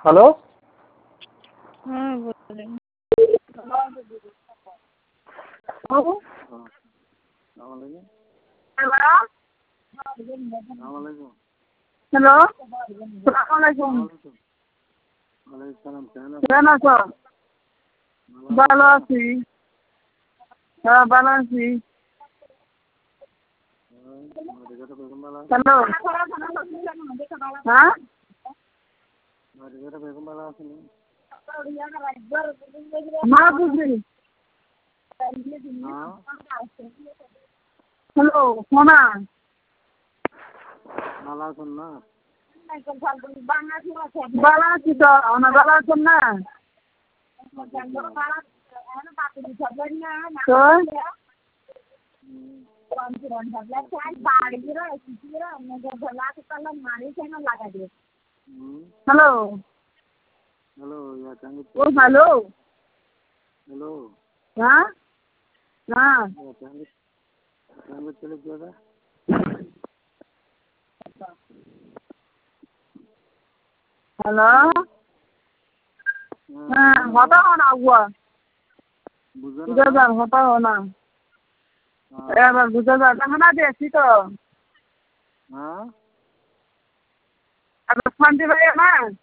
Hello. হ্যাঁ বলেন। Hello, সালাম আলাইকুম। কেমন আছো? ভালো আছি। হ্যাঁ ভালো আছি। হ্যালো। হ্যাঁ মা বুঝি। হ্যালো সোনা। ভালো আছেন তো? ভালো আছেন না? তো হ্যালো। ও হ্যালো। হ্যাঁ হ্যাঁ হ্যালো। হ্যাঁ হতা হো না হুয়া বুঝা যান হতা হো না এবার বুঝা যান খানা দিয়েছি তো এবার শান্তি ভাই না